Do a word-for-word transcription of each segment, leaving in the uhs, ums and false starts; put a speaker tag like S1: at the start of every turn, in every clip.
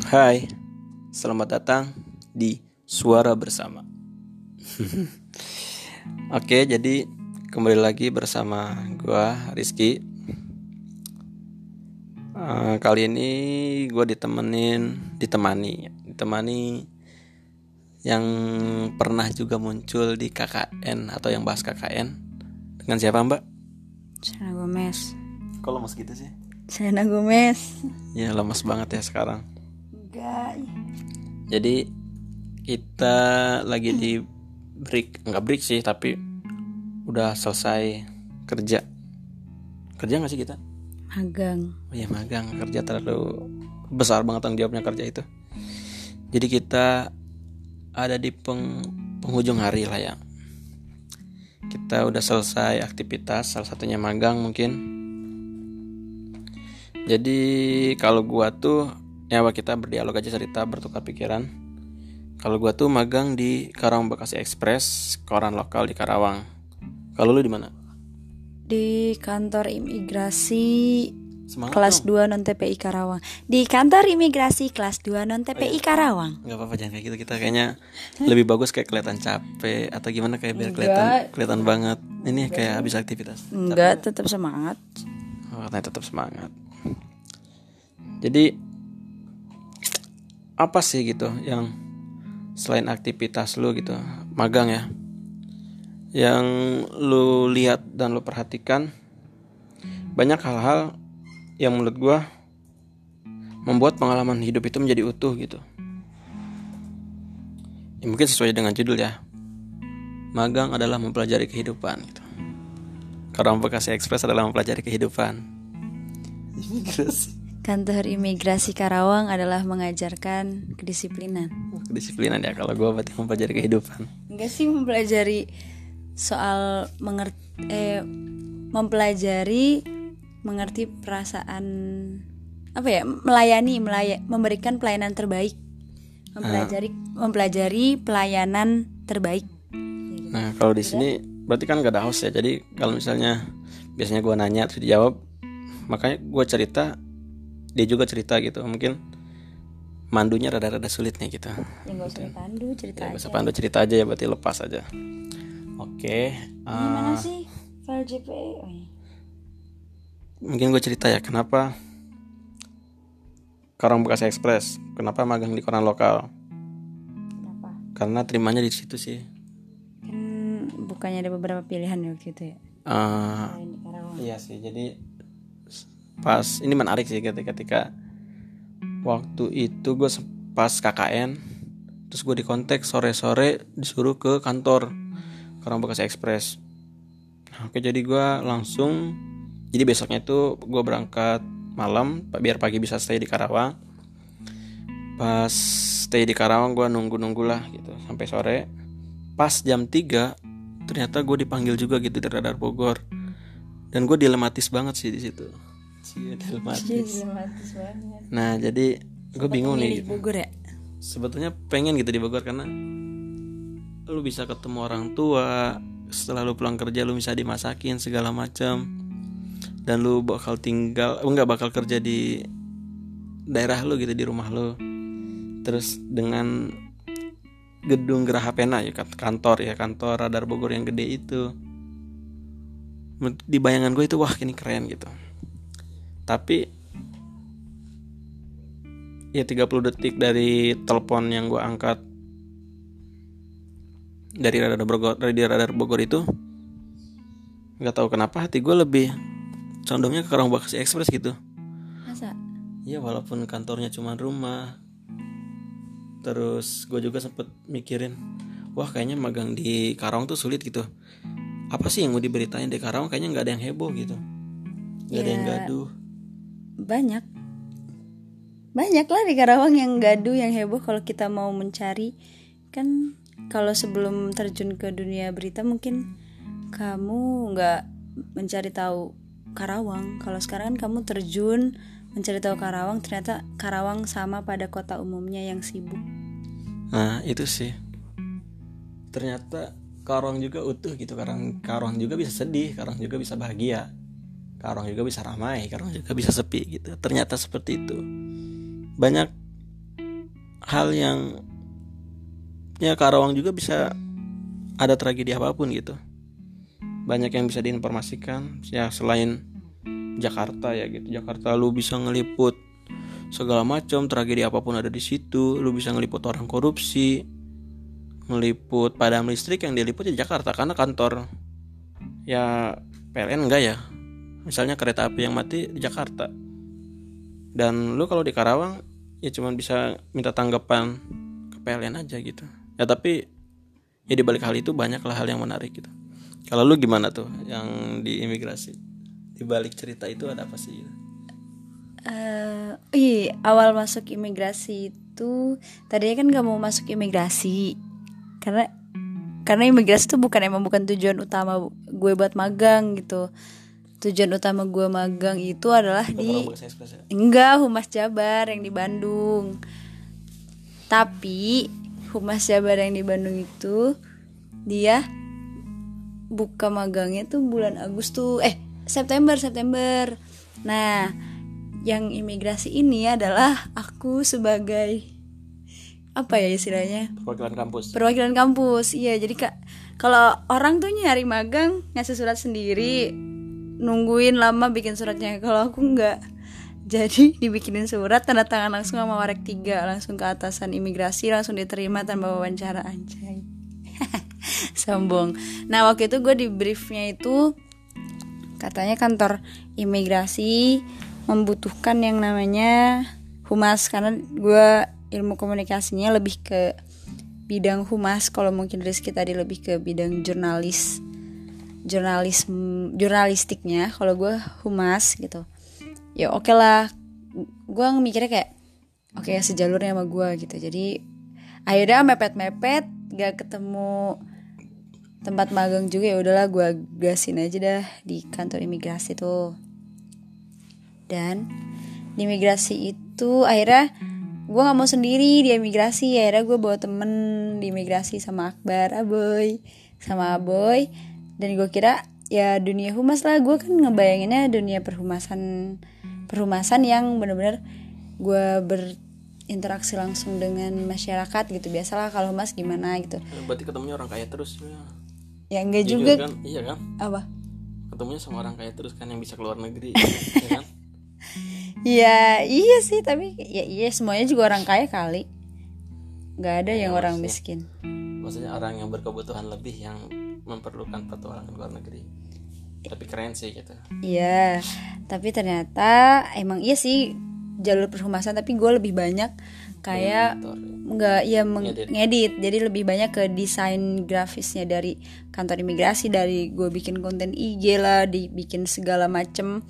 S1: Hai, selamat datang di Suara Bersama. Oke, jadi kembali lagi bersama gua Rizky. Uh, kali ini gua ditemenin, ditemani, ditemani yang pernah juga muncul di K K N atau yang bahas K K N. Dengan siapa, Mbak?
S2: Selena Gomez.
S1: Kok lemes gitu sih?
S2: Selena Gomez.
S1: Ya lemes banget ya sekarang.
S2: Enggak.
S1: Jadi kita lagi di break, enggak break sih, tapi udah selesai kerja. Kerja nggak sih kita?
S2: Magang.
S1: Oh iya magang, kerja terlalu besar banget tanggung jawabnya kerja itu. Jadi kita ada di peng, penghujung hari lah ya. Kita udah selesai aktivitas, salah satunya magang mungkin. Jadi kalau gua tuh ya kita berdialog aja, cerita, bertukar pikiran. Kalau gua tuh magang di Karawang Bekasi Express, koran lokal di Karawang. Kalau lu di mana?
S2: Di kantor imigrasi
S1: Semangat
S2: kelas
S1: dong.
S2: dua non T P I Karawang. Di kantor imigrasi kelas dua non T P I
S1: Oh, iya.
S2: Karawang.
S1: Enggak apa-apa, jangan kayak gitu. Kita kayaknya lebih bagus kayak kelihatan capek atau gimana, kayak biar
S2: Enggak.
S1: kelihatan kelihatan banget. Ini kayak habis aktivitas.
S2: Enggak, tetap semangat.
S1: Oh, katanya tetap semangat. Jadi apa sih gitu yang selain aktivitas lu gitu, magang ya, yang lu lihat dan lu perhatikan? Banyak hal-hal yang menurut gua membuat pengalaman hidup itu menjadi utuh gitu. Ya, mungkin sesuai dengan judul ya, magang adalah mempelajari kehidupan gitu. Karawang Bekasi Express adalah mempelajari kehidupan. Imigrasi.
S2: Kantor imigrasi Karawang adalah mengajarkan kedisiplinan.
S1: Kedisiplinan ya, kalau gue berarti mempelajari kehidupan.
S2: Enggak sih, mempelajari soal mengerti eh mempelajari mengerti perasaan, apa ya, melayani, melaya, memberikan pelayanan terbaik. Mempelajari uh. mempelajari pelayanan terbaik.
S1: Nah, kalau di sini berarti kan gak ada host ya. Jadi kalau misalnya biasanya gue nanya terus dijawab, makanya gue cerita, dia juga cerita gitu. Mungkin mandunya rada-rada sulit nih gitu.
S2: Ya gak usah pandu, cerita
S1: ya,
S2: aja.
S1: usah pandu, cerita aja ya, berarti lepas aja. Oke.
S2: Ini uh, mana sih file J P E? Oh, iya.
S1: Mungkin gue cerita ya, kenapa Karawang Bekasi Express, kenapa magang di koran lokal.
S2: Kenapa?
S1: Karena terimanya di situ sih.
S2: Kan bukannya ada beberapa pilihan ya waktu itu ya?
S1: Uh, iya sih, jadi pas ini menarik sih ketika, ketika waktu itu gue pas K K N, terus gue dikontak sore-sore disuruh ke kantor Karawang Bekasi Express. Oke, jadi gue langsung, jadi besoknya itu gue berangkat malam biar pagi bisa stay di Karawang. Pas stay di Karawang gue nunggu-nunggu lah gitu sampai sore. Pas jam tiga ternyata gue dipanggil juga gitu dari Radar Bogor, dan gue dilematis banget sih di situ. Cie, dilematis.
S2: dilematis banget.
S1: Nah, jadi gue bingung nih gitu.
S2: Bogor ya?
S1: Sebetulnya pengen gitu di Bogor karena lu bisa ketemu orang tua, setelah lu pulang kerja lu bisa dimasakin segala macam, dan lu bakal tinggal, enggak bakal kerja di daerah lu gitu, di rumah lu. Terus dengan gedung Geraha Pena ya, kantor ya, kantor Radar Bogor yang gede itu, di bayangan gue itu wah ini keren gitu. Tapi ya tiga puluh detik dari telepon yang gue angkat dari Radar Bogor, dari Radar Bogor itu, nggak tahu kenapa hati gue lebih condongnya ke Karawang Bekasi Express gitu.
S2: Masa?
S1: Iya, walaupun kantornya cuma rumah. Terus gue juga sempet mikirin, wah kayaknya magang di Karawang tuh sulit gitu. Apa sih yang mau diberitain di Karawang? Kayaknya nggak ada yang heboh gitu, nggak ya, ada yang gaduh.
S2: Banyak, banyak lah di Karawang yang gaduh, yang heboh. Kalau kita mau mencari, kan kalau sebelum terjun ke dunia berita mungkin kamu nggak mencari tahu Karawang. Kalau sekarang kan kamu terjun mencari tahu Karawang, ternyata Karawang sama pada kota umumnya yang sibuk.
S1: Nah itu sih, ternyata Karawang juga utuh gitu. Karawang, Karawang juga bisa sedih, Karawang juga bisa bahagia, Karawang juga bisa ramai, Karawang juga bisa sepi gitu. Ternyata seperti itu. Banyak hal yang ya Karawang juga bisa ada tragedi apapun gitu. Banyak yang bisa diinformasikan ya selain Jakarta ya gitu. Jakarta lu bisa ngeliput segala macam tragedi apapun ada di situ. Lu bisa ngeliput orang korupsi, ngeliput padam listrik, yang diliput di Jakarta karena kantor ya P L N enggak ya. Misalnya kereta api yang mati di Jakarta. Dan lu kalau di Karawang ya cuma bisa minta tanggapan ke P L N aja gitu. Ya tapi ya di balik hal itu banyaklah hal yang menarik gitu. Kalau lu gimana tuh yang di imigrasi? Di balik cerita itu ada apa sih?
S2: Uh, iya, awal masuk imigrasi itu tadinya kan gak mau masuk imigrasi karena karena imigrasi itu bukan emang bukan tujuan utama gue buat magang gitu. Tujuan utama gue magang itu adalah di enggak Humas Jabar yang di Bandung. Tapi Humas Jabar yang di Bandung itu dia buka magangnya tuh bulan Agustus eh September September. Nah, yang imigrasi ini adalah aku sebagai apa ya istilahnya?
S1: Perwakilan kampus.
S2: Perwakilan kampus. Iya, jadi Kak, kalau orang tuh nyari magang ngasih surat sendiri, nungguin lama bikin suratnya. Kalau aku enggak. Jadi dibikinin surat, tanda tangan langsung sama Warek tiga, langsung ke atasan imigrasi, langsung diterima tanpa wawancara. Anjay. Sombong. Nah, waktu itu gue di briefnya itu katanya kantor imigrasi membutuhkan yang namanya humas, karena gue ilmu komunikasinya lebih ke bidang humas. Kalau mungkin Rizky tadi lebih ke bidang jurnalis, jurnalis jurnalistiknya. Kalau gue humas gitu. Ya oke okay lah, gue mikirnya kayak oke okay, sejalurnya sama gue gitu. Jadi akhirnya mepet-mepet, gak ketemu tempat magang juga, ya udahlah gue gasin aja dah di kantor imigrasi tuh. Dan di imigrasi itu akhirnya gue nggak mau sendiri di imigrasi, akhirnya gue bawa temen di imigrasi sama Akbar, Aboy, sama Aboy. Dan gue kira ya dunia humas lah, gue kan ngebayanginnya dunia perhumasan, perhumasan yang benar-benar gue berinteraksi langsung dengan masyarakat gitu. Biasalah kalau humas gimana gitu.
S1: Berarti ketemunya orang kaya terus ya?
S2: Ya enggak
S1: Jujur,
S2: juga
S1: kan? Iya kan?
S2: Apa?
S1: Ketemunya sama orang kaya terus kan, yang bisa keluar negeri ya kan?
S2: Ya iya sih, tapi ya iya semuanya juga orang kaya kali. Gak ada ya, yang orang miskin.
S1: Maksudnya orang yang berkebutuhan lebih yang memerlukan petualangan luar negeri. Tapi keren sih gitu.
S2: Iya, tapi ternyata emang iya sih jalur perhumasan, tapi gue lebih banyak kayak nggak ya mengedit, jadi lebih banyak ke desain grafisnya dari kantor imigrasi, dari gue bikin konten I G lah, dibikin segala macem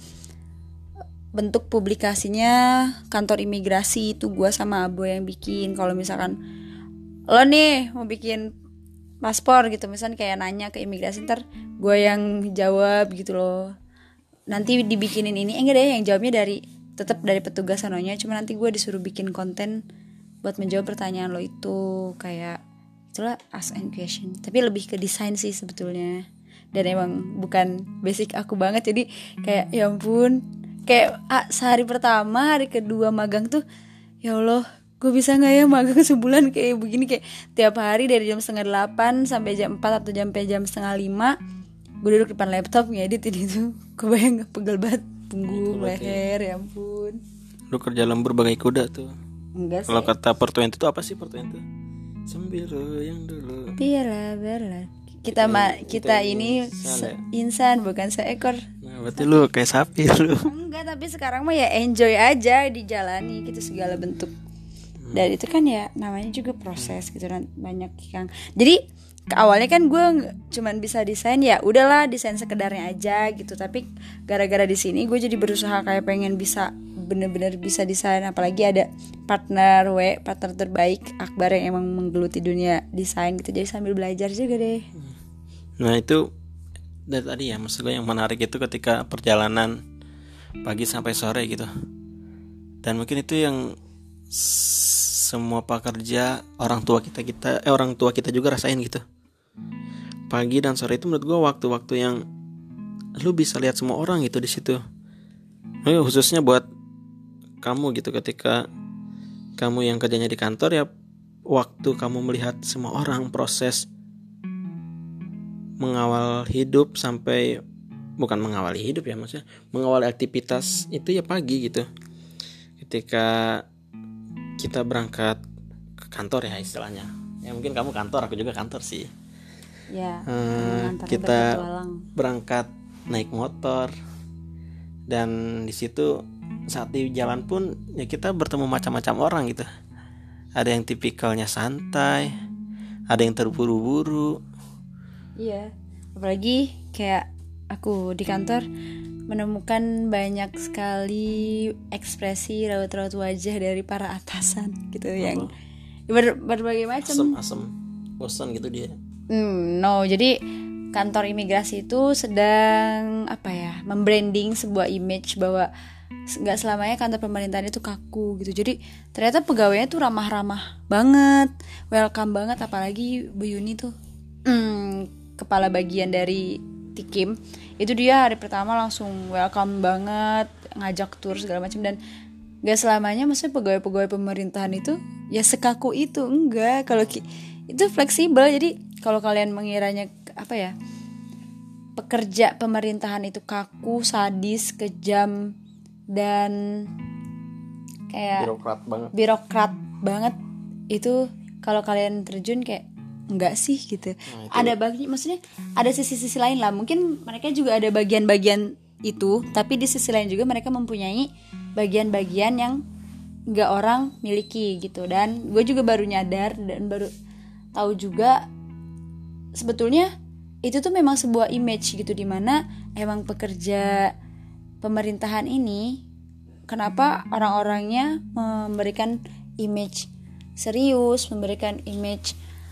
S2: bentuk publikasinya kantor imigrasi itu gue sama Abo yang bikin. Kalau misalkan lo nih mau bikin paspor gitu, misalnya kayak nanya ke imigrasi, ntar gue yang jawab gitu loh. Nanti dibikinin ini, eh, enggak deh, yang jawabnya dari tetap dari petugas sanonya, cuma nanti gue disuruh bikin konten buat menjawab pertanyaan lo itu, kayak itulah ask and question. Tapi lebih ke desain sih sebetulnya, dan emang bukan basic aku banget, jadi kayak ya ampun, kayak ah, sehari pertama, hari kedua magang tuh ya Allah, gue bisa nggak ya magang sebulan kayak begini, kayak tiap hari dari jam setengah delapan sampai jam empat atau sampai jam setengah lima gue duduk depan laptop ngedit ini tuh. Kebayang gak pegel banget punggung, leher, ya ampun.
S1: Lu kerja lembur bagai kuda tuh.
S2: Enggak sih.
S1: Kalau kata Pertuent itu apa sih Pertuent itu? Sambil yang dulu.
S2: Biarlah, biarlah. Kita ma- kita, kita ini se- insan bukan seekor.
S1: Nah, berarti lu kayak sapi lu.
S2: Enggak, tapi sekarang mah ya enjoy aja dijalani gitu segala bentuk. Dan itu kan ya namanya juga proses gitu kan, banyak yang. Jadi awalnya kan gue cuman bisa desain, ya udahlah desain sekedarnya aja gitu. Tapi gara-gara di sini gue jadi berusaha kayak pengen bisa bener-bener bisa desain, apalagi ada partner W, partner terbaik Akbar yang emang menggeluti dunia desain gitu. Jadi sambil belajar juga deh.
S1: Nah itu dari tadi ya, maksud gue yang menarik itu ketika perjalanan pagi sampai sore gitu. Dan mungkin itu yang semua pekerja, orang tua kita kita eh orang tua kita juga rasain gitu. Pagi dan sore itu menurut gue waktu-waktu yang lu bisa lihat semua orang gitu di situ. Nah, khususnya buat kamu gitu, ketika kamu yang kerjanya di kantor ya waktu kamu melihat semua orang proses mengawal hidup sampai bukan mengawali hidup ya maksudnya mengawali aktivitas itu ya pagi gitu. Ketika kita berangkat ke kantor ya istilahnya. Ya mungkin kamu kantor, aku juga kantor sih.
S2: Ya.
S1: Hmm, kita berangkat naik motor dan di situ saat di jalan pun ya kita bertemu macam-macam orang gitu. Ada yang tipikalnya santai, ada yang terburu-buru.
S2: Iya, apalagi kayak aku di kantor menemukan banyak sekali ekspresi raut-raut wajah dari para atasan gitu. Apa? Yang ber- berbagai macam.
S1: Asem-asem, bosan gitu dia.
S2: Hmm, no, jadi kantor imigrasi itu sedang apa ya, membranding sebuah image bahwa nggak selamanya kantor pemerintahan itu kaku gitu. Jadi ternyata pegawainya tuh ramah-ramah banget, welcome banget, apalagi Bu Yuni tuh hmm, kepala bagian dari Tikim. Itu dia hari pertama langsung welcome banget, ngajak tur segala macam. Dan nggak selamanya maksudnya pegawai-pegawai pemerintahan itu ya sekaku itu, enggak. Kalau ki- itu fleksibel. Jadi kalau kalian mengiranya apa ya, pekerja pemerintahan itu kaku, sadis, kejam dan kayak
S1: birokrat banget.
S2: Birokrat banget itu kalau kalian terjun kayak enggak sih gitu. Nah, ada bagi maksudnya ada sisi-sisi lain lah. Mungkin mereka juga ada bagian-bagian itu, tapi di sisi lain juga mereka mempunyai bagian-bagian yang enggak orang miliki gitu. Dan gue juga baru nyadar dan baru tahu juga sebetulnya itu tuh memang sebuah image gitu, dimana emang pekerja pemerintahan ini kenapa orang-orangnya memberikan image serius, memberikan image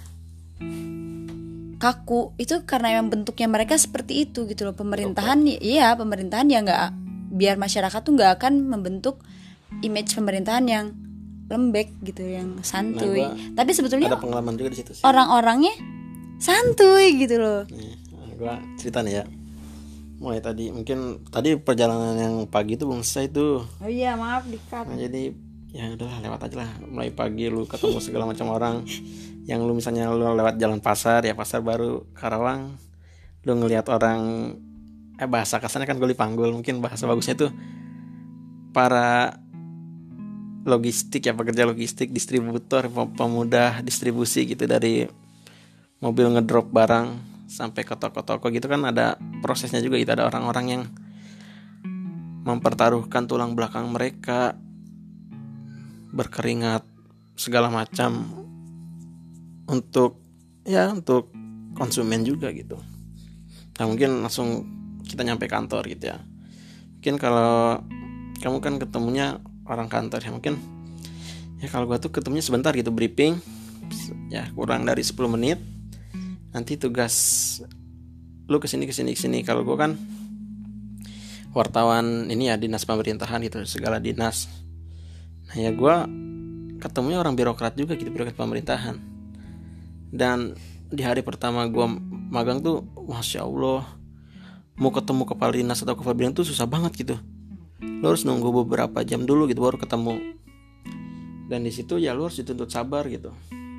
S2: kaku, itu karena emang bentuknya mereka seperti itu gitu loh. Pemerintahan okay. Iya pemerintahan ya nggak, biar masyarakat tuh nggak akan membentuk image pemerintahan yang lembek gitu, yang santuy. Nah, tapi sebetulnya
S1: ada pengalaman juga di situ sih.
S2: Orang-orangnya santuy gitu loh.
S1: Nih, gue cerita nih ya. Mulai tadi mungkin tadi perjalanan yang pagi itu belum selesai tuh.
S2: Oh iya maaf di-cut.
S1: Nah, jadi ya udahlah lewat aja lah. Mulai pagi lu ketemu segala macam orang. Yang lu misalnya lu lewat jalan pasar ya, pasar baru Karawang, lu ngelihat orang eh bahasa kasarnya kan guli panggul, mungkin bahasa bagusnya tuh para logistik ya, pekerja logistik, distributor, pemudah distribusi gitu, dari mobil ngedrop barang sampai ke toko-toko gitu kan ada prosesnya juga gitu. Ada orang-orang yang mempertaruhkan tulang belakang mereka, berkeringat segala macam untuk ya untuk konsumen juga gitu. Nah mungkin langsung kita nyampe kantor gitu ya. Mungkin kalau kamu kan ketemunya orang kantor ya, mungkin ya kalau gua tuh ketemunya sebentar gitu, briefing ya kurang dari sepuluh menit. Nanti tugas lu kesini kesini kesini. Kalau gua kan wartawan ini ya, dinas pemerintahan gitu, segala dinas. Nah ya gua ketemunya orang birokrat juga gitu, birokrat pemerintahan. Dan di hari pertama gue magang tuh, masya Allah, mau ketemu kepala dinas atau kepala bidang tuh susah banget gitu. Lo harus nunggu beberapa jam dulu gitu baru ketemu. Dan di situ ya lo harus dituntut sabar gitu.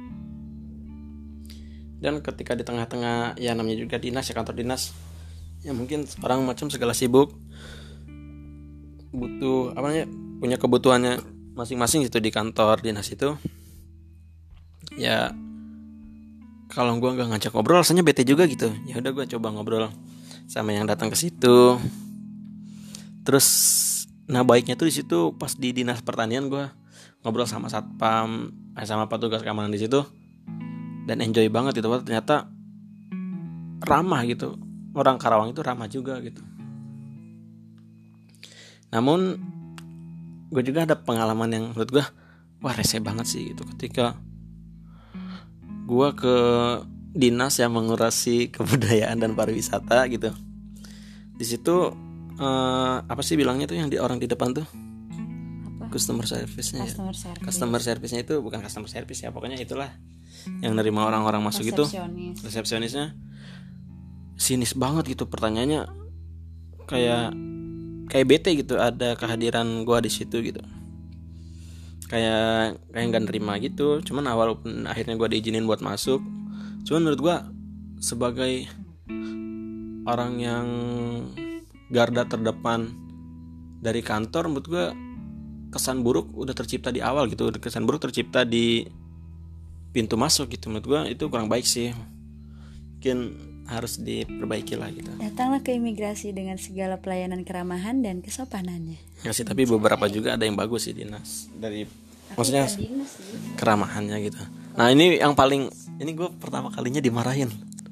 S1: Dan ketika di tengah-tengah ya namanya juga dinas ya, kantor dinas, ya mungkin orang macam segala sibuk, butuh apa namanya, punya kebutuhannya masing-masing gitu di kantor dinas itu. Ya kalau gue nggak ngajak ngobrol rasanya bete juga gitu. Ya udah gue coba ngobrol sama yang datang ke situ. Terus nah baiknya tuh di situ pas di dinas pertanian gue ngobrol sama satpam, sama petugas keamanan di situ, dan enjoy banget gitu. Ternyata ramah gitu. Orang Karawang itu ramah juga gitu. Namun gue juga ada pengalaman yang menurut gue wah rese banget sih gitu, ketika gue ke dinas yang mengurasi kebudayaan dan pariwisata gitu. Di situ eh, apa sih bilangnya tuh yang di orang di depan tuh? Apa? Customer service-nya.
S2: Customer ya. service.
S1: Customer service-nya itu bukan customer service ya, pokoknya itulah yang nerima orang-orang masuk itu. Resepsionisnya sinis banget gitu, pertanyaannya kayak kayak bete gitu ada kehadiran gue di situ gitu. kayak kayak nggak nerima gitu. Cuman walaupun akhirnya gue diizinin buat masuk, cuman menurut gue sebagai orang yang garda terdepan dari kantor, menurut gue kesan buruk udah tercipta di awal gitu. Kesan buruk tercipta di pintu masuk gitu. Menurut gue itu kurang baik sih, mungkin harus diperbaiki lah gitu.
S2: Datanglah ke imigrasi dengan segala pelayanan keramahan dan kesopanannya.
S1: Ya sih, tapi beberapa juga ada yang bagus sih dinas dari, maksudnya keramahannya gitu. Nah ini yang paling, ini gue pertama kalinya dimarahin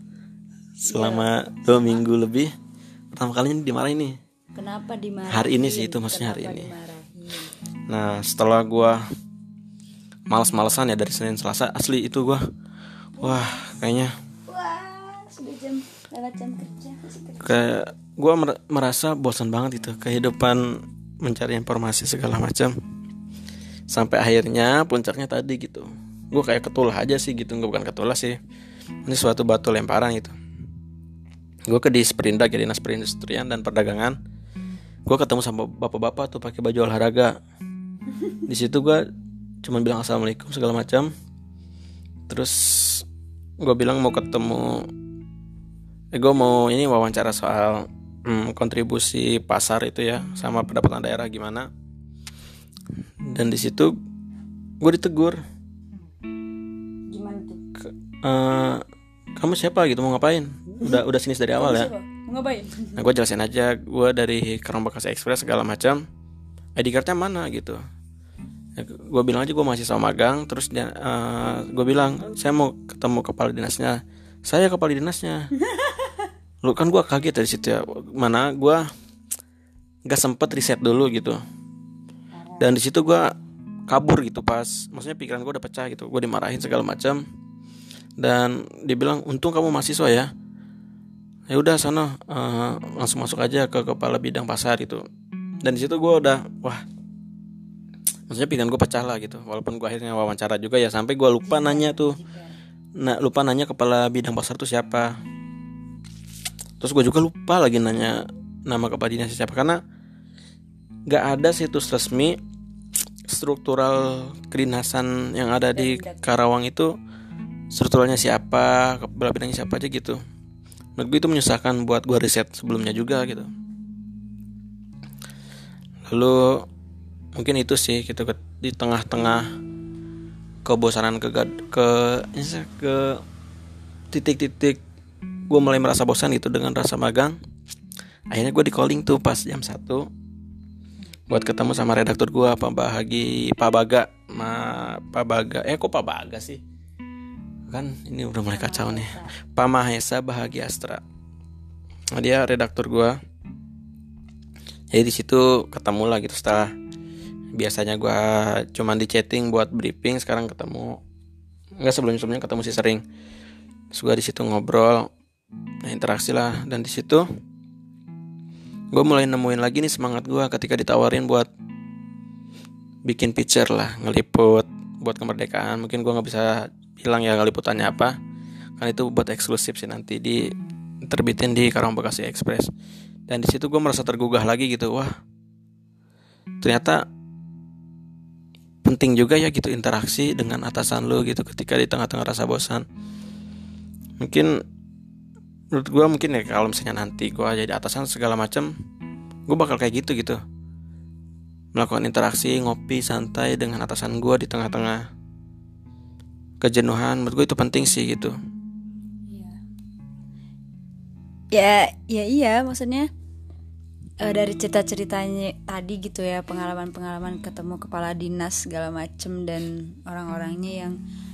S1: selama dua minggu lebih. Pertama kalinya dimarahin nih.
S2: Kenapa dimarahin?
S1: Hari ini sih, itu maksudnya hari ini.
S2: Dimarahin?
S1: Nah setelah gue males-malesan ya dari Senin Selasa, asli itu gue, wah kayaknya
S2: sudah jam lewat jam kerja, kerja.
S1: Kayak gue mer- merasa bosan banget itu kehidupan mencari informasi segala macam. Sampai akhirnya puncaknya tadi gitu, gue kayak ketulah aja sih gitu. Gue bukan ketulah sih, ini suatu batu lemparan gitu. Gue ke Disperindak ya, Dinas Perindustrian dan Perdagangan. Gue ketemu sama bapak-bapak tuh pakai baju olahraga. Di situ gue cuma bilang assalamualaikum segala macam. Terus gue bilang mau ketemu, eh, gue mau ini wawancara soal hmm, kontribusi pasar itu ya, sama pendapatan daerah gimana. Dan di situ gue ditegur.
S2: Gimana tuh?
S1: Ke, uh, kamu siapa gitu, mau ngapain? Udah udah sinis dari awal ya.
S2: Mau ngapain? Nah
S1: gue jelasin aja, gue dari Karang Bekasi Express segala macam. I D cardnya mana gitu. Ya, gue bilang aja gue mahasiswa magang. Terus dia, uh, gue bilang saya mau ketemu kepala dinasnya. Saya kepala dinasnya. Lu kan gue kaget dari situ ya. Mana gue nggak sempet riset dulu gitu. Dan di situ gue kabur gitu pas, maksudnya pikiran gue udah pecah gitu. Gue dimarahin segala macam. Dan dia bilang untung kamu mahasiswa ya. Ya udah sana uh, langsung masuk aja ke kepala bidang pasar gitu. Dan di situ gue udah wah, maksudnya pikiran gue pecah lah gitu. Walaupun gue akhirnya wawancara juga ya, sampai gue lupa nanya tuh, nah lupa nanya kepala bidang pasar tuh siapa. Terus gue juga lupa lagi nanya nama kepala dinas siapa, karena nggak ada situs resmi struktural kedinasan yang ada di Karawang itu. Strukturalnya siapa, kepala bidangnya siapa aja gitu. Menurut gue itu menyusahkan buat gue riset sebelumnya juga gitu. Lalu mungkin itu sih gitu, di tengah-tengah kebosanan ke ke ke titik-titik gue mulai merasa bosan gitu dengan rasa magang. Akhirnya gue di calling tuh pas jam satu buat ketemu sama redaktur gue, Pak Bahagi, Pak Baga, ma Pak Baga, eh kok Pak Baga sih? Kan ini udah mulai kacau nih. Pak Mahesa Bahagia Astra. Nah, dia redaktur gue. Jadi di situ ketemu lah gitu. Setelah biasanya gue cuman di chatting buat briefing, sekarang ketemu. Enggak, sebelum-sebelumnya ketemu sih sering. Terus gue di situ ngobrol, nah, interaksi lah. Dan di situ gue mulai nemuin lagi nih semangat gue ketika ditawarin buat bikin picture lah, ngeliput buat kemerdekaan. Mungkin gue nggak bisa bilang ya ngeliputannya apa, kan itu buat eksklusif sih, nanti diterbitin di Karang Bekasi Express. Dan di situ gue merasa tergugah lagi gitu. Wah, ternyata penting juga ya gitu interaksi dengan atasan lo gitu ketika di tengah-tengah rasa bosan. Mungkin menurut gue mungkin ya kalau misalnya nanti gue jadi atasan segala macam, gue bakal kayak gitu gitu, melakukan interaksi, ngopi santai dengan atasan gue di tengah-tengah kejenuhan. Menurut gue itu penting sih gitu.
S2: Ya, ya iya, maksudnya uh, dari cerita-ceritanya tadi gitu ya, pengalaman-pengalaman ketemu kepala dinas segala macem dan orang-orangnya yang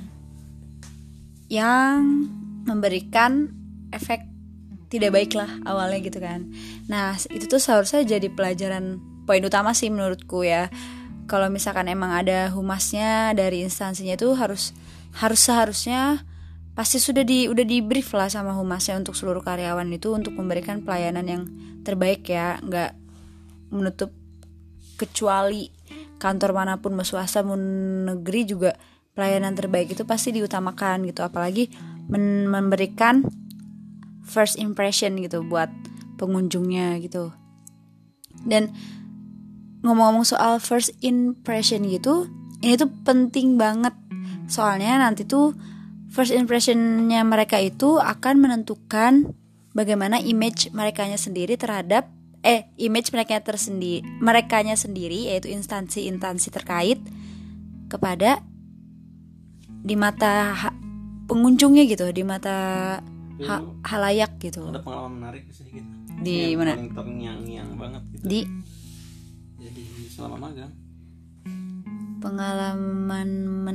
S2: yang memberikan efek tidak baik lah awalnya gitu kan. Nah itu tuh seharusnya jadi pelajaran poin utama sih menurutku ya. Kalau misalkan emang ada humasnya dari instansinya itu harus harus seharusnya pasti sudah di udah di brief lah sama humasnya untuk seluruh karyawan itu untuk memberikan pelayanan yang terbaik ya, nggak menutup kecuali kantor manapun, mau swasta mau negeri juga pelayanan terbaik itu pasti diutamakan gitu, apalagi men- memberikan first impression gitu buat pengunjungnya gitu. Dan ngomong-ngomong soal first impression gitu, ini tuh penting banget. Soalnya nanti tuh first impressionnya mereka itu akan menentukan bagaimana image merekanya sendiri terhadap eh image mereka tersendiri, merekanya sendiri yaitu instansi-instansi terkait kepada di mata ha, pengunjungnya gitu, di mata ha, halayak gitu.
S1: Ada pengalaman menarik sih gitu.
S2: Di mana?
S1: Paling terngiang-ngiang banget gitu.
S2: Di
S1: jadi selama magang.
S2: Pengalaman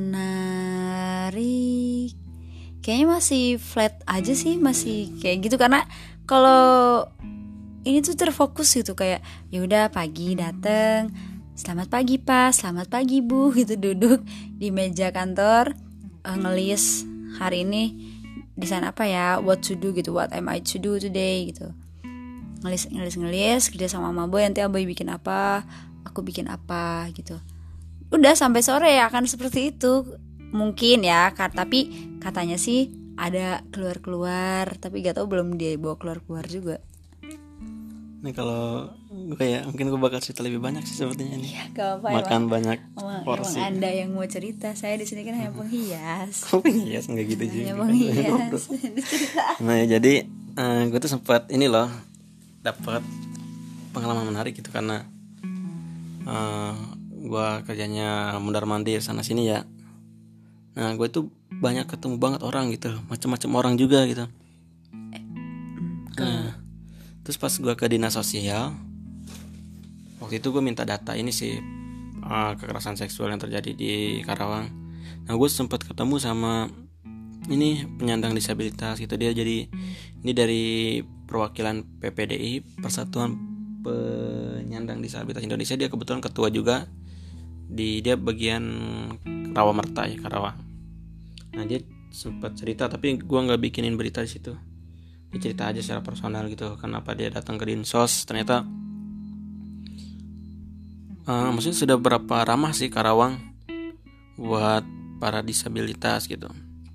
S2: menarik kayaknya masih flat aja sih, masih kayak gitu karena kalau ini tuh terfokus gitu kayak ya udah pagi dateng, selamat pagi Pak, selamat pagi Bu gitu, duduk di meja kantor uh, ngelis hari ini desain apa ya, what to do gitu, what am I to do today gitu, ngelis ngelis ngelis kerja sama sama Boy, nanti Boy bikin apa, aku bikin apa gitu. Udah sampai sore ya akan seperti itu mungkin ya, tapi katanya sih ada keluar-keluar, tapi gak tau belum dia bawa keluar-keluar juga.
S1: Nih kalau gue ya mungkin gue bakal cerita lebih banyak sih sepertinya nih.
S2: Ya, gak apa-apa,
S1: makan
S2: emang,
S1: banyak
S2: emang,
S1: porsi.
S2: Emang Anda yang mau cerita, saya di sini kan hanya penghias.
S1: Oh penghias nggak gitu juga.
S2: Hanya penghias.
S1: Nah ya, jadi uh, gue tuh sempat ini loh dapat pengalaman menarik gitu karena uh, gue kerjanya mundar mandir sana sini ya. Nah gue tuh banyak ketemu banget orang gitu, macam-macam orang juga gitu. Nah terus pas gue ke dinas sosial, waktu itu gue minta data ini sih uh, kekerasan seksual yang terjadi di Karawang. Nah gue sempat ketemu sama ini penyandang disabilitas gitu. Dia jadi ini dari perwakilan P P D I, Persatuan Penyandang Disabilitas Indonesia. Dia kebetulan ketua juga di dia bagian Rawamerta ya, Karawang. Nah dia sempat cerita, tapi gue nggak bikinin berita di situ. Dia cerita aja secara personal gitu, kenapa dia datang ke Dinsos. Ternyata uh, maksudnya sudah berapa ramah sih Karawang buat para disabilitas gitu.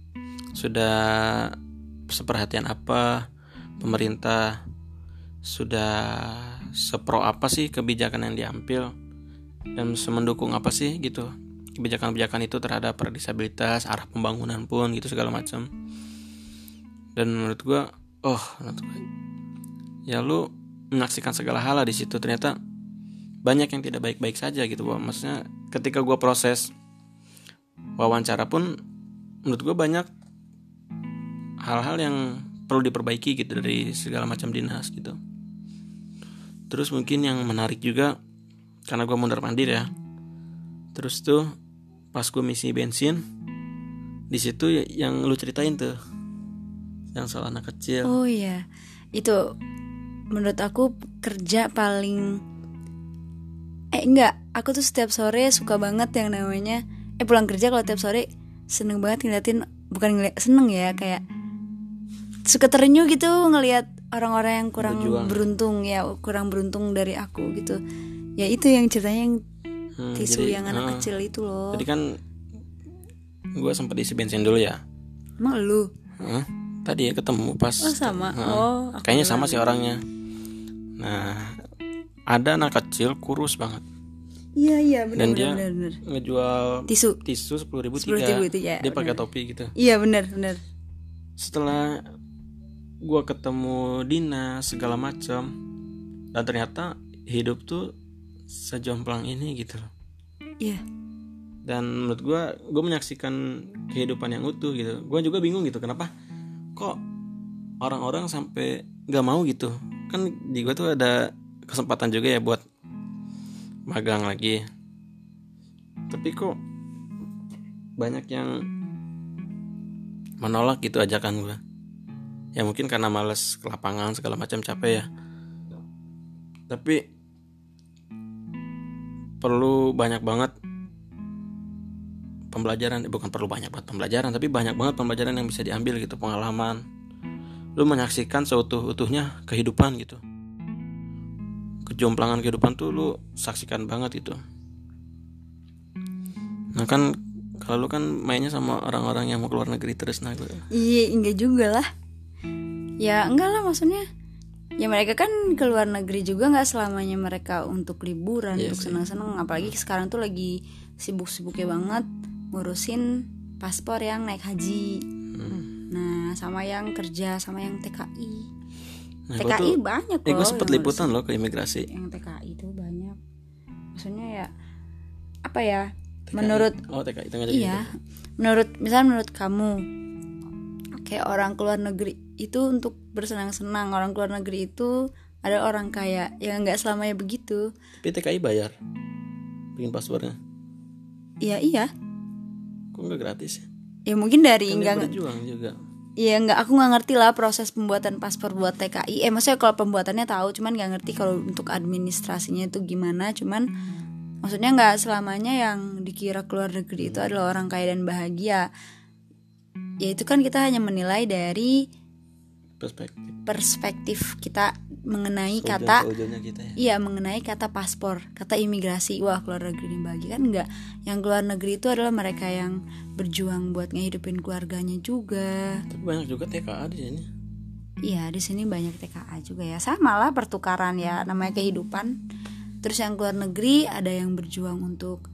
S1: Sudah seperhatian apa pemerintah, sudah sepro apa sih kebijakan yang diambil, dan semendukung apa sih gitu kebijakan-kebijakan itu terhadap para disabilitas, arah pembangunan pun gitu segala macam. Dan menurut gue, oh, menurut gue, ya lu menyaksikan segala hal lah di situ. Ternyata banyak yang tidak baik-baik saja gitu, Bang. Maksudnya ketika gue proses wawancara pun, menurut gue banyak hal-hal yang perlu diperbaiki gitu dari segala macam dinas gitu. Terus mungkin yang menarik juga karena gue mundar mandir ya. Terus tuh pas gue misi bensin di situ yang lu ceritain tuh, yang soal anak kecil.
S2: Oh iya, itu menurut aku kerja paling eh enggak, aku tuh setiap sore suka banget yang namanya eh pulang kerja kalau tiap sore seneng banget ngeliatin, bukan ngeliat seneng ya, kayak suka terenyuh gitu ngelihat orang-orang yang kurang Berjuang. beruntung ya, kurang beruntung dari aku gitu. Ya itu yang ceritanya yang hmm, tisu jadi, yang anak uh, kecil itu loh.
S1: Tadi kan gue sempat isi bensin dulu ya.
S2: Emang lu?
S1: Huh? Tadi ya ketemu pas.
S2: Oh sama.
S1: Uh,
S2: oh.
S1: Kayaknya sama sih orangnya. Nah, ada anak kecil kurus banget.
S2: Iya iya benar.
S1: Dan
S2: benar,
S1: dia
S2: benar, benar.
S1: ngejual
S2: tisu
S1: tisu sepuluh ribu
S2: tiga. Ya,
S1: dia pakai
S2: benar.
S1: topi gitu.
S2: Iya benar benar.
S1: Setelah gue ketemu dinas segala macam, dan ternyata hidup tuh sejomplang ini gitu loh.
S2: Iya.
S1: Dan menurut gue, gue menyaksikan kehidupan yang utuh gitu. Gue juga bingung gitu, kenapa kok orang-orang sampai gak mau gitu. Kan di gue tuh ada kesempatan juga ya buat magang lagi, tapi kok banyak yang menolak gitu ajakan gue. Ya mungkin karena males ke lapangan segala macam, capek ya. Tapi perlu banyak banget pembelajaran, bukan perlu banyak banget pembelajaran, tapi banyak banget pembelajaran yang bisa diambil gitu, pengalaman. Lu menyaksikan seutuh-utuhnya kehidupan gitu. Kejomplangan kehidupan tuh lu saksikan banget gitu. Nah kan kalau lu kan mainnya sama orang-orang yang mau keluar negeri terus, nah gue.
S2: Iya enggak juga lah. Ya enggak lah, maksudnya Ya mereka kan ke luar negeri juga nggak selamanya mereka untuk liburan, yeah, untuk senang-senang. Apalagi sekarang tuh lagi sibuk-sibuknya banget ngurusin paspor yang naik haji. hmm. Nah sama yang kerja, sama yang T K I. nah, T K I tuh, banyak loh.
S1: Eh, gue sempet liputan loh ke imigrasi.
S2: Yang T K I itu banyak. Maksudnya ya apa ya? T K I. Menurut
S1: oh, T K I,
S2: iya, gitu. Menurut misalnya menurut kamu, kayak orang keluar negeri itu untuk bersenang-senang, orang keluar negeri itu ada orang kaya, yang nggak selamanya begitu.
S1: Tapi T K I bayar bikin paspornya.
S2: Iya iya.
S1: Kok nggak gratis ya?
S2: Ya mungkin dari
S1: enggak berjuang juga.
S2: Iya nggak, aku nggak ngerti lah proses pembuatan paspor buat T K I. Eh maksudnya kalau pembuatannya tahu, cuman nggak ngerti kalau untuk administrasinya itu gimana. Cuman maksudnya nggak selamanya yang dikira keluar negeri itu adalah orang kaya dan bahagia. Ya itu kan kita hanya menilai dari
S1: perspektif
S2: perspektif kita mengenai
S1: Seujuan,
S2: kata
S1: kita ya.
S2: Iya mengenai kata paspor, kata imigrasi. Wah keluar negeri ini bahagia, kan enggak. Yang keluar negeri itu adalah mereka yang berjuang buat ngehidupin keluarganya juga.
S1: Tapi banyak juga T K A di sini.
S2: Iya di sini banyak T K A juga ya. Sama lah pertukaran ya, namanya kehidupan. Terus yang keluar negeri ada yang berjuang untuk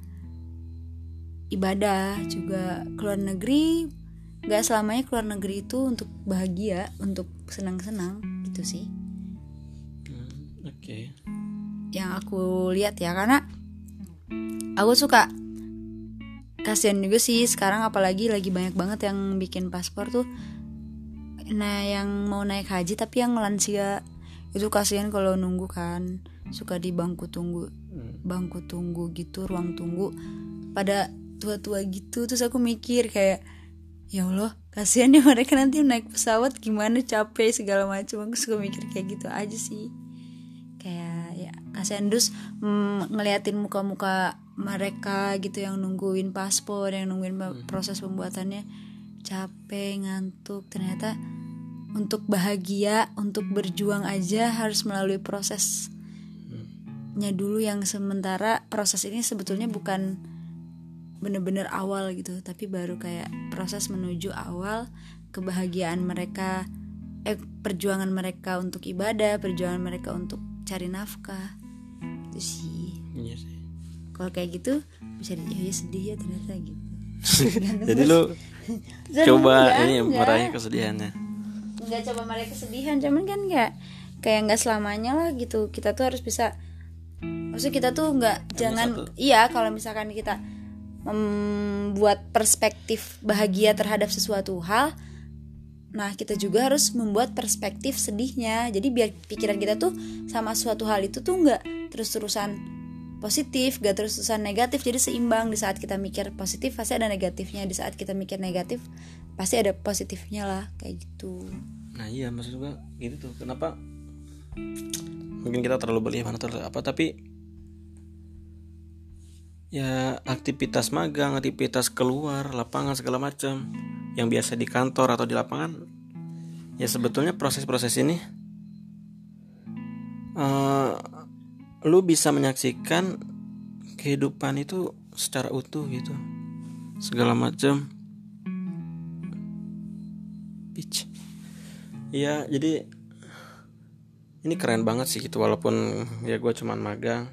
S2: ibadah juga. Keluar negeri gak selamanya keluar negeri itu untuk bahagia, untuk senang-senang gitu sih.
S1: hmm, Oke okay.
S2: Yang aku lihat ya, karena aku suka, kasihan juga sih sekarang apalagi lagi banyak banget yang bikin paspor tuh. Nah yang mau naik haji tapi yang lansia itu kasihan kalau nunggu kan, suka di bangku tunggu, bangku tunggu gitu, ruang tunggu pada tua-tua gitu. Terus aku mikir kayak, ya Allah kasihan ya mereka nanti naik pesawat gimana, capek segala macam. Aku suka mikir kayak gitu aja sih, kayak ya kasihan. Terus mm, ngeliatin muka-muka mereka gitu yang nungguin paspor, yang nungguin proses pembuatannya, capek, ngantuk. Ternyata untuk bahagia, untuk berjuang aja harus melalui prosesnya dulu, yang sementara proses ini sebetulnya bukan bener-bener awal gitu, tapi baru kayak proses menuju awal kebahagiaan mereka, eh perjuangan mereka untuk ibadah, perjuangan mereka untuk cari nafkah. Itu sih.
S1: Iya sih.
S2: Kalau kayak gitu bisa di, ya sedih ya ternyata gitu.
S1: Jadi lu coba enggak, ini meraih kesedihannya.
S2: Enggak coba meraih kesedihan, cuman kan enggak kayak enggak selamanya lah gitu. Kita tuh harus bisa, maksudnya kita tuh enggak jangan satu. Iya kalau misalkan kita membuat perspektif bahagia terhadap sesuatu hal, nah kita juga harus membuat perspektif sedihnya. Jadi biar pikiran kita tuh sama suatu hal itu tuh gak terus-terusan positif, gak terus-terusan negatif. Jadi seimbang, di saat kita mikir positif pasti ada negatifnya, di saat kita mikir negatif pasti ada positifnya lah, kayak gitu.
S1: Nah iya maksud gue gitu tuh, kenapa mungkin kita terlalu berlebihan atau apa, tapi ya aktivitas magang, aktivitas keluar lapangan segala macam yang biasa di kantor atau di lapangan, ya sebetulnya proses-proses ini uh, lu bisa menyaksikan kehidupan itu secara utuh gitu, segala macam. Pitch. Ya jadi ini keren banget sih gitu, walaupun ya gue cuman magang,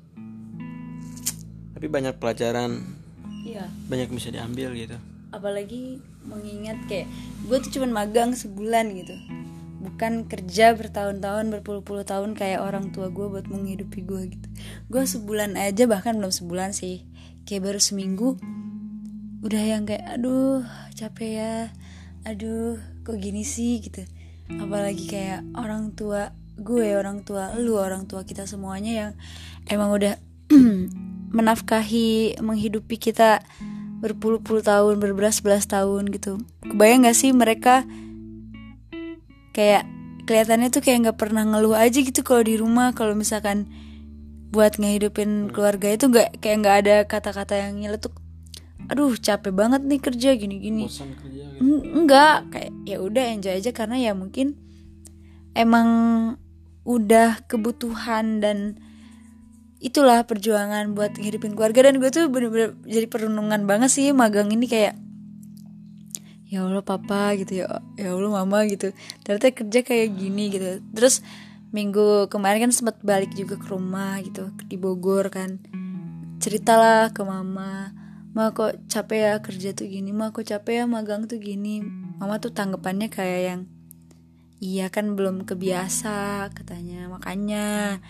S1: tapi banyak pelajaran,
S2: iya,
S1: banyak bisa diambil gitu.
S2: Apalagi mengingat kayak gue tuh cuma magang sebulan gitu, bukan kerja bertahun-tahun, berpuluh-puluh tahun kayak orang tua gue buat menghidupi gue gitu. Gue sebulan aja, bahkan belum sebulan sih, kayak baru seminggu udah yang kayak aduh capek ya, aduh kok gini sih gitu. Apalagi kayak orang tua gue, orang tua lu, orang tua kita semuanya yang emang udah menafkahi, menghidupi kita berpuluh-puluh tahun, berbelas-belas tahun gitu. Kebayang gak sih mereka kayak kelihatannya tuh kayak gak pernah ngeluh aja gitu kalau di rumah. Kalau misalkan buat ngehidupin keluarga itu gak, kayak gak ada kata-kata yang nyeletuk, aduh capek banget nih kerja gini-gini.
S1: Bosan kerja gitu.
S2: Enggak, kayak ya udah enjoy aja, karena ya mungkin emang udah kebutuhan dan itulah perjuangan buat ngehidupin keluarga. Dan gue tuh bener-bener jadi perenungan banget sih magang ini, kayak ya Allah papa gitu, ya ya Allah mama gitu, ternyata kerja kayak gini gitu. Terus minggu kemarin kan sempat balik juga ke rumah gitu di Bogor kan, ceritalah ke mama, ma kok capek ya kerja tuh gini, ma kok capek ya magang tuh gini. Mama tuh tanggapannya kayak yang iya kan belum kebiasa katanya, makanya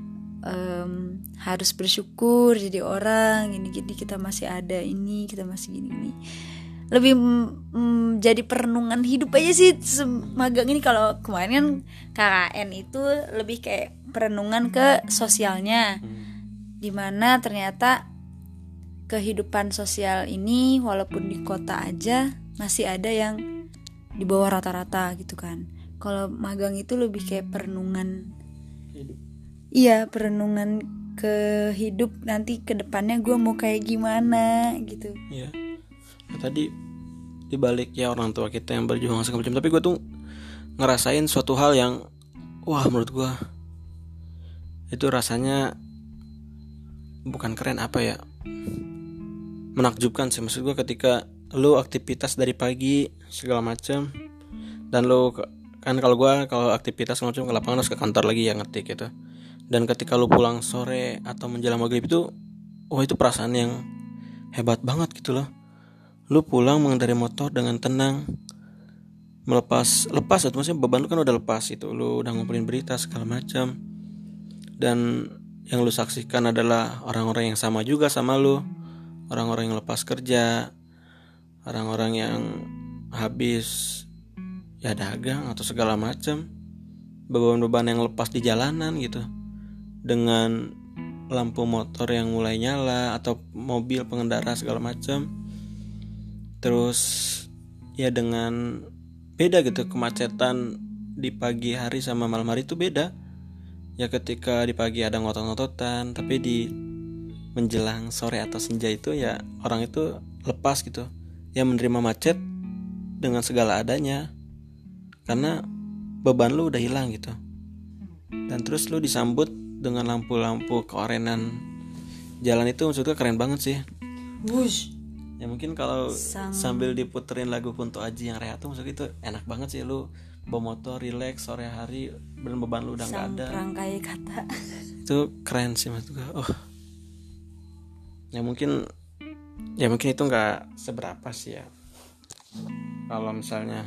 S2: um, harus bersyukur jadi orang gini-gini, kita masih ada ini, kita masih gini-gini. Lebih mm, jadi perenungan hidup aja sih magang ini. Kalau kemarin kan K K N itu lebih kayak perenungan ke sosialnya, dimana ternyata kehidupan sosial ini walaupun di kota aja masih ada yang di bawah rata-rata gitu kan. Kalau magang itu lebih kayak perenungan hidup. Iya, perenungan ke hidup nanti ke depannya gue mau kayak gimana gitu.
S1: Iya. Nah, tadi dibalik ya orang tua kita yang berjuang segala macam, tapi gue tuh ngerasain suatu hal yang wah menurut gue itu rasanya bukan keren apa ya, menakjubkan sih. Maksud gue ketika lo aktivitas dari pagi segala macam dan lo kan, kalau gue kalau aktivitas macam ke lapangan harus ke kantor lagi ya ngetik gitu, dan ketika lo pulang sore atau menjelang maghrib itu wah itu perasaan yang hebat banget gitu loh. Lo pulang mengendarai motor dengan tenang, melepas lepas atau maksudnya beban lo kan udah lepas itu, lo udah ngumpulin berita segala macam, dan yang lo saksikan adalah orang-orang yang sama juga sama lo, orang-orang yang lepas kerja, orang-orang yang habis ya dagang atau segala macam, beban-beban yang lepas di jalanan gitu, dengan lampu motor yang mulai nyala atau mobil pengendara segala macam. Terus ya dengan beda gitu kemacetan di pagi hari sama malam hari itu beda. Ya ketika di pagi ada ngotot-ngototan, tapi di menjelang sore atau senja itu ya orang itu lepas gitu, ya menerima macet dengan segala adanya, karena beban lu udah hilang gitu. Dan terus lu disambut dengan lampu-lampu keorenan jalan itu, maksudnya keren banget sih.
S2: Wush.
S1: Ya mungkin kalau
S2: Sang...
S1: sambil diputerin lagu Kunto Aji yang rehat tuh maksudnya itu enak banget sih, lu bawa motor relax sore hari dan beban lu udah nggak ada.
S2: Sang perangkai kata.
S1: Itu keren sih maksud gue. Oh. Ya mungkin ya mungkin itu nggak seberapa sih ya. Kalau misalnya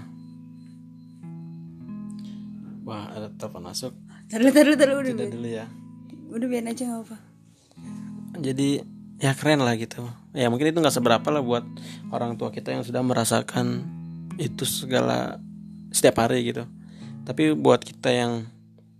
S1: wah ada telepon masuk.
S2: Taruh taruh taruh udah.
S1: Tidak dulu ya.
S2: Udah biarin aja nggak apa.
S1: Jadi ya keren lah gitu. Ya mungkin itu nggak seberapa lah buat orang tua kita yang sudah merasakan itu segala setiap hari gitu. Tapi buat kita yang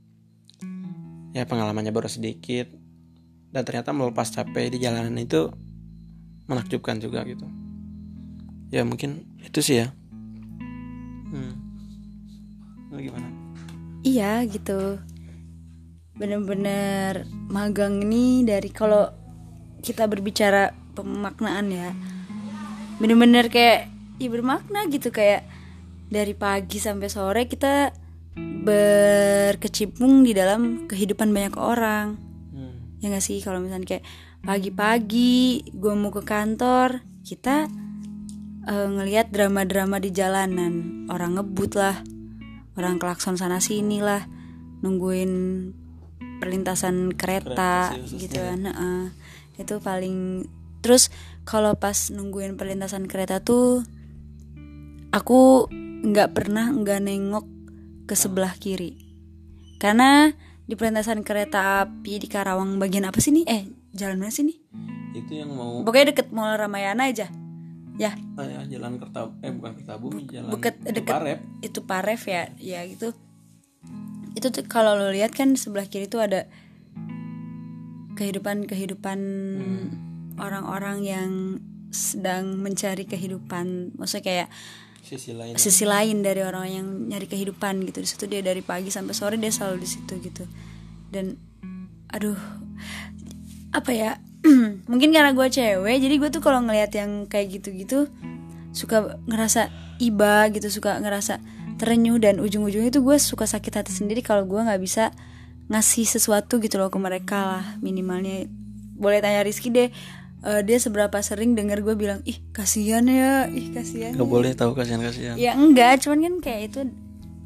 S1: ya pengalamannya baru sedikit dan ternyata melepas capek di jalanan itu menakjubkan juga gitu. Ya mungkin itu sih ya. Hmm. Lu gimana?
S2: Iya gitu. Bener-bener magang ini dari, kalau kita berbicara pemaknaan ya, bener-bener kayak ya bermakna gitu, kayak dari pagi sampai sore kita berkecimpung di dalam kehidupan banyak orang. hmm. Ya gak sih, kalau misalnya kayak pagi-pagi gue mau ke kantor, kita uh, ngelihat drama-drama di jalanan, orang ngebut lah, orang klakson sana sini lah, nungguin perlintasan kereta, kereta gitu kan. Uh, itu paling. Terus kalau pas nungguin perlintasan kereta tuh aku nggak pernah nggak nengok ke sebelah kiri, karena di perlintasan kereta api di Karawang bagian apa sih nih? Eh jalan mana sih nih?
S1: Itu yang mau
S2: pokoknya deket Mall Ramayana aja ya.
S1: Ah, ya jalan Kerta eh bukan Kertabumi, jalan
S2: Buket,
S1: itu
S2: deket,
S1: Paref.
S2: Itu Paref ya, ya gitu. Itu tuh kalau lo lihat kan sebelah kiri tuh ada kehidupan-kehidupan hmm. orang-orang yang sedang mencari kehidupan. Maksudnya kayak
S1: sisi lain.
S2: Sisi lain dari orang yang nyari kehidupan gitu. Di situ dia dari pagi sampai sore dia selalu di situ gitu. Dan aduh, apa ya? Mungkin karena gue cewek, jadi gue tuh kalau ngelihat yang kayak gitu-gitu suka ngerasa iba gitu, suka ngerasa terenyuh, dan ujung-ujungnya tuh gue suka sakit hati sendiri kalau gue nggak bisa ngasih sesuatu gitu loh ke mereka lah. Minimalnya boleh tanya Rizky deh, uh, dia seberapa sering dengar gue bilang ih kasihan ya, ih kasihan.
S1: Gak boleh tahu kasihan-kasihan.
S2: Ya enggak, cuman kan kayak itu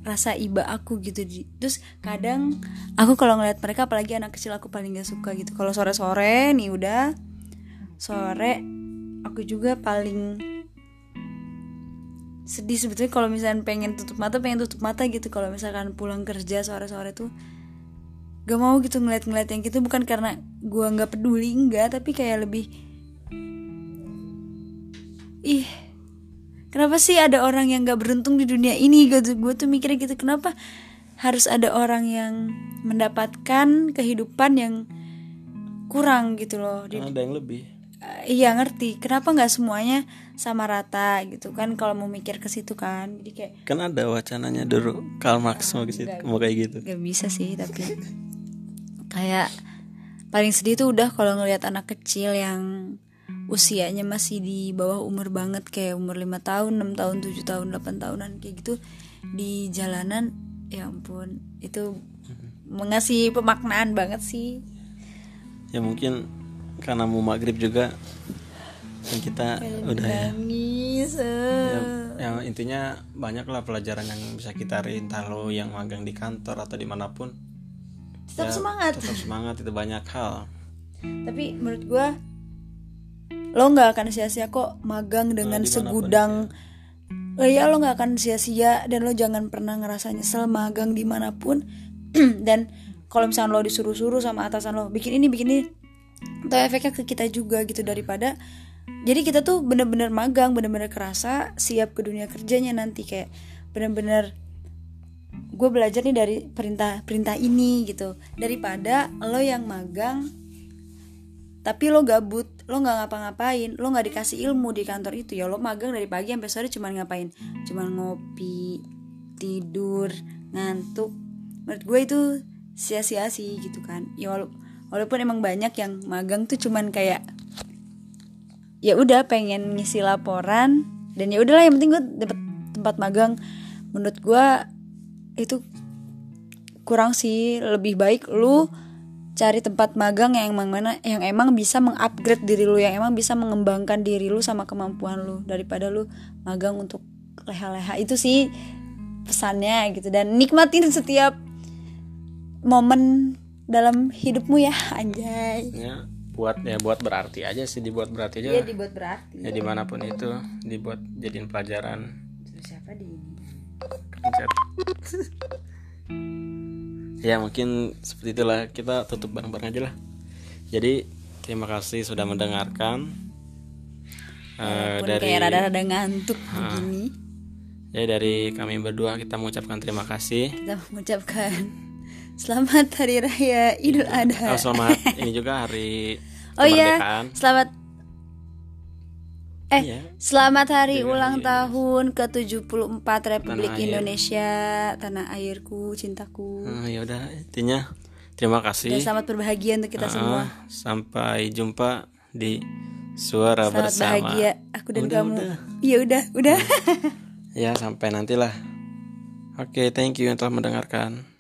S2: rasa iba aku gitu. Terus kadang aku kalau ngeliat mereka, apalagi anak kecil, aku paling gak suka gitu. Kalau sore-sore nih udah sore, aku juga paling sedih sebetulnya kalau misalkan pengen tutup mata, pengen tutup mata gitu. Kalau misalkan pulang kerja sore-sore tuh gak mau gitu ngeliat-ngeliat yang gitu. Bukan karena gue gak peduli, enggak, tapi kayak lebih ih, kenapa sih ada orang yang gak beruntung di dunia ini gitu. Gue tuh mikirnya gitu, kenapa harus ada orang yang mendapatkan kehidupan yang kurang gitu loh.
S1: Ada yang lebih.
S2: Uh, iya ngerti, kenapa gak semuanya sama rata gitu kan, kalau mau mikir ke situ kan. Jadi kayak
S1: kan ada wacananya dulu Karl Marx mau ke situ, mau kayak gitu.
S2: Gak bisa sih, tapi kayak paling sedih tuh udah kalau ngelihat anak kecil yang usianya masih di bawah umur banget, kayak umur lima tahun, enam tahun, tujuh tahun, delapan tahunan kayak gitu di jalanan. Ya ampun, itu mengasih pemaknaan banget sih.
S1: Ya mungkin karena mau maghrib juga kita Kalian udah
S2: nangis.
S1: ya. ya ya intinya banyak lah pelajaran yang bisa kita rinta. Lo yang magang di kantor atau dimanapun,
S2: tetap
S1: ya,
S2: semangat
S1: tetap semangat, itu banyak hal.
S2: Tapi menurut gue lo nggak akan sia-sia kok magang dengan nah, segudang ya. ya lo nggak akan sia-sia, dan lo jangan pernah ngerasa nyesel magang dimanapun. Dan kalau misalnya lo disuruh-suruh sama atasan lo bikin ini bikin ini, itu efeknya ke kita juga gitu. Daripada jadi kita tuh bener-bener magang, bener-bener kerasa siap ke dunia kerjanya nanti, kayak bener-bener gue belajar nih dari perintah-perintah ini gitu. Daripada lo yang magang tapi lo gabut, lo nggak ngapa-ngapain, lo nggak dikasih ilmu di kantor itu. Ya lo magang dari pagi sampai sore cuman ngapain? Cuman ngopi, tidur, ngantuk. Menurut gue itu sia-sia sih gitu kan. Ya wala- walaupun emang banyak yang magang tuh cuman kayak ya udah pengen ngisi laporan, dan ya udahlah yang penting gue dapet tempat magang. Menurut gue itu kurang sih. Lebih baik lu cari tempat magang yang emang mana, yang emang bisa mengupgrade diri lu, yang emang bisa mengembangkan diri lu sama kemampuan lu, daripada lu magang untuk leha-leha. Itu sih pesannya gitu. Dan nikmatin setiap momen dalam hidupmu ya, anjay.
S1: Ya, buat ya buat berarti aja sih, dibuat berarti aja.
S2: Iya, dibuat berarti.
S1: Ya dimanapun itu dibuat jadiin pelajaran.
S2: Terus siapa di ini?
S1: Ya mungkin seperti itulah, kita tutup bareng-bareng aja lah. Jadi terima kasih sudah mendengarkan.
S2: Uh, dari kayak rada-rada ngantuk uh, begini.
S1: Ya dari kami berdua kita mengucapkan terima kasih.
S2: Kita mengucapkan selamat Hari Raya Idul Adha.
S1: Oh, selamat ini juga hari
S2: oh iya, selamat Eh, iya. Selamat hari Dengan ulang hari tahun ke tujuh puluh empat Republik Tanah Indonesia, air. Tanah airku, cintaku.
S1: Nah, ya udah, intinya terima kasih.
S2: Dan selamat berbahagia untuk kita uh, semua.
S1: Sampai jumpa di Suara
S2: selamat
S1: Bersama.
S2: Selamat bahagia aku dan
S1: udah,
S2: kamu.
S1: Udah.
S2: Iya udah, udah.
S1: Ya, sampai nantilah. Oke, okay, thank you yang telah mendengarkan.